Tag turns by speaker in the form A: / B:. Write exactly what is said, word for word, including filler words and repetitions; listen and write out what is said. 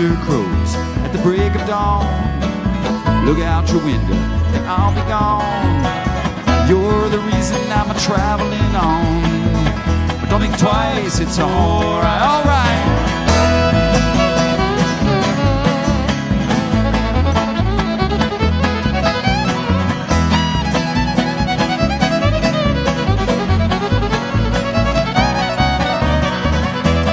A: rooster crows at the break of dawn. Look out your window and I'll be gone. You're the reason I'm a traveling on. But don't think twice, it's alright.